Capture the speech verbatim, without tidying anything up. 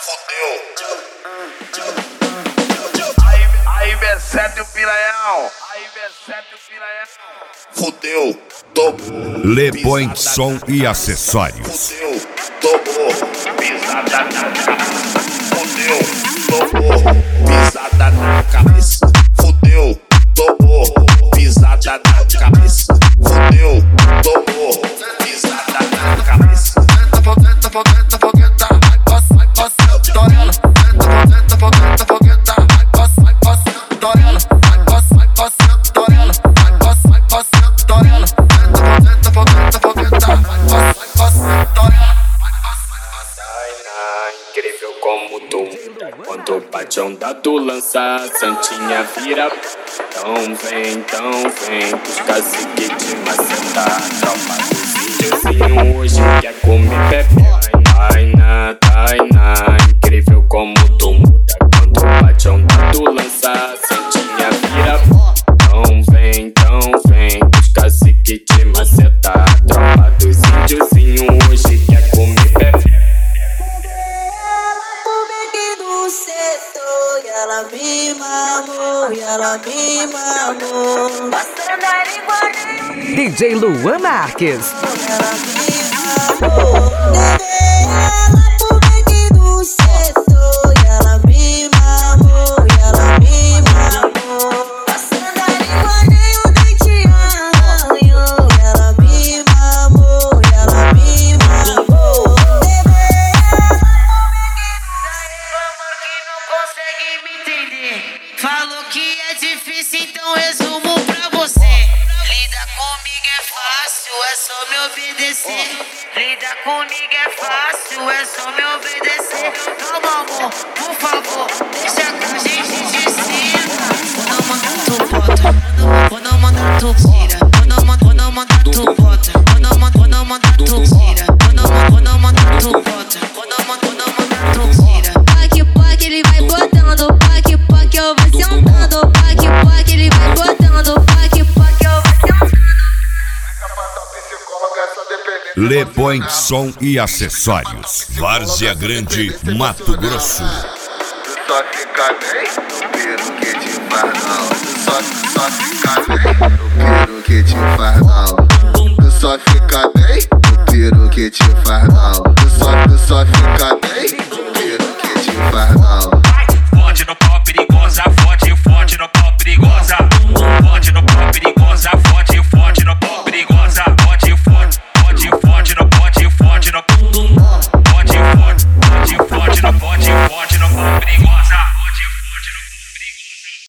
Aí, aí, B sete o piranhão. Aí, B sete o piranhão. Fudeu, tomou. Lepoint Som e Acessórios. Fudeu, tomou. Pisada na cabeça. Fudeu, tomou. Pisada na cabeça. Fudeu, tomou. Pisada na cabeça. Fudeu, tomou. Pisada na cabeça. Fogueta, fogueta, fogueta. Vai, passa, vai, passa, Torela. Fogueta, fogueta, fogueta. Vai, passa, vai, passa, Torela. Vai, passa, vai, passa, Torela. Vai, passa, vai, passa, Torela. Fogueta, fogueta, fogueta. Vai, passa, vai, passa, Torela. Vai, passa, vai, passa. Tainá, incrível como tu muda. Quando o paixão da tu lança, Santinha vira. Então vem, então vem, os cacique de maceta. Tropa dos índiozinho hoje quer comer bebê. Tainá, Tainá, incrível como tu muda. Quando o paixão da tu lança, Santinha vira. Então vem, então vem, os cacique de maceta. Tropa dos índiozinho hoje quer comer bebê. E ela me mamou, e ela me mamou. Passando a língua D J Luan Marques. ela me mamou. Levei ela pro beco do setor. E ela me mamou, e ela me mamou. Passando a língua nem o dente arranhou. E ela me mamou, e ela me mamou. Levei ela pro beco do setor. Consegue me entender? Falou que é difícil, então resumo pra você. Lidar comigo é fácil, é só me obedecer. Lidar comigo é fácil, é só me obedecer. Calma, amor, por favor, deixa que a gente decida. Quando eu mandar tu bota, quando eu mandar tu tira. Quando eu mandar, quando eu mandar tu bota, quando eu mandar, quando eu mandar tu tira. Quando eu mandar, quando eu mandar tu bota, quando eu mandar, quando eu mandar tu tira. Pac, pac, ele vai botando, pac, pac, eu vou sentando, pac, pac, ele vai botando, pac, pac, eu vou sentando. Lepoint Som e Acessórios. Várzea Grande, Mato Grosso. Tu só fica bem no piro que te faz não. Tu só, tu só fica bem no piro que te faz não. Tu só fica bem no piro que te faz não. Tu só, tu só fica